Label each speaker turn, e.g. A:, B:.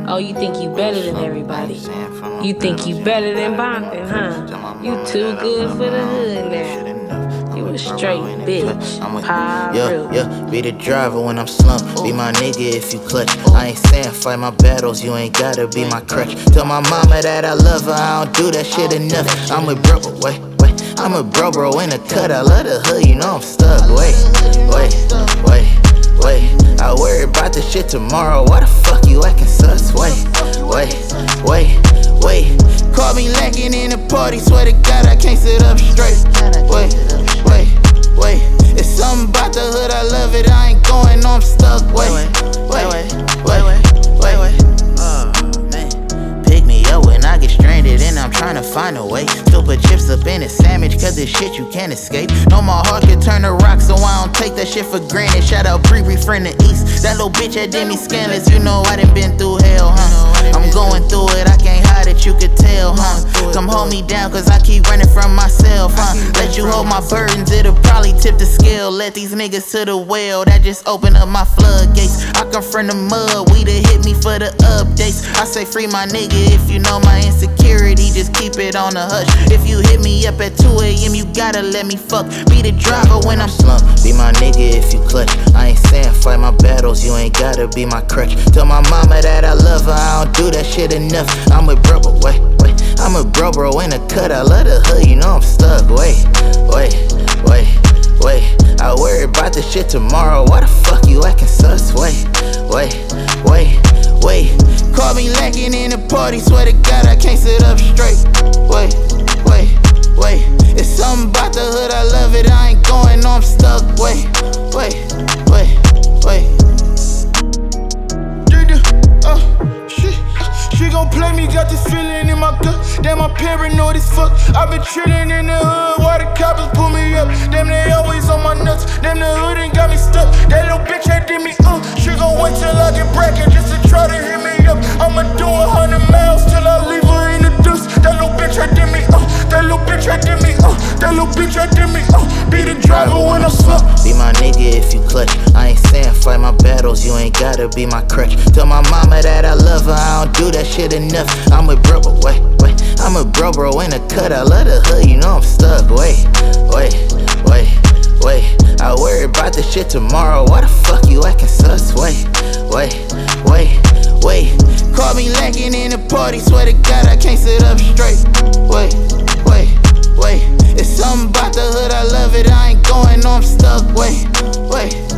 A: Oh, you think you better than everybody? You think you better than Bonkin, huh? You too good for the hood now. You a straight bitch.
B: Yeah, be the driver when I'm slumped. Be my nigga if you clutch. I ain't saying fight my battles, you ain't gotta be my crutch. Tell my mama that I love her, I don't do that shit enough. I'm a bro, wait. I'm a bro in the cut, I love the hood, you know I'm stuck. Wait. I worry about this shit tomorrow, why the fuck you acting sus? Wait. Caught me lacking in the party, swear to God I can't sit up straight. Wait. It's something about the hood, I love it, I ain't going, no I'm stuck. Wait. Pick me up when I get stranded and I'm trying to find a way. Still put chips up in a sandwich, cause this shit you can't escape. No, my heart can turn to rock, so I don't take that shit for granted. Shout out Bree from the east, that little bitch that did me scandalous. You know I done been through hell, huh? I'm going through it, I can't hide it, you could tell, huh? Come hold me down, cause I keep running from myself, huh? Let you hold my burdens, it'll probably tip the scale. Let these niggas to the well, that just open up my floodgates. I come from the mud, we done hit me for the updates. I say free my nigga if you know my insecurity, just keep it on the hush. If you hit me up at 2 a.m, you gotta let me fuck. Be the driver when I'm slumped. Be my nigga if you clutch. I ain't saying fight my battles, you ain't gotta be my crutch. Tell my mama that I love her, I don't do that shit enough. I'm a bro, I'm a bro in the cut, I love the hood, you know I'm stuck. Wait. I worry about this shit tomorrow, why the fuck you acting sus? Wait. Caught me lacking in the party, swear to God I can't sit up straight. Wait. It's something about the hood, I love it, I ain't going, no I'm stuck. Wait.
C: She gon' play me, got this feeling in my gut. Damn, I'm paranoid as fuck. I been chillin' in the hood while the coppers pull me up. Damn, they always on my nuts. Damn, the hood ain't got me stuck. That little bitch that did me She gon' wait till I get bracket just to try to hit me up. I'ma do 100 miles till I leave her in the deuce. That little bitch that did me That little bitch that did me That little bitch that did me Be the driver when I'm slumped.
B: Be my nigga if you clutch. I ain't saying fight my battles, you ain't gotta be my crutch. Tell my mama that I love her, I don't do that shit enough. I'm a bro, I'm a bro in the cut, I love the hood, you know I'm stuck. Wait. I worry about this shit tomorrow, why the fuck you acting sus? Wait. Caught me lacking in the party, swear to God I can't sit up straight. Wait. It's something about the hood, I love it, I ain't going, no I'm stuck. Wait.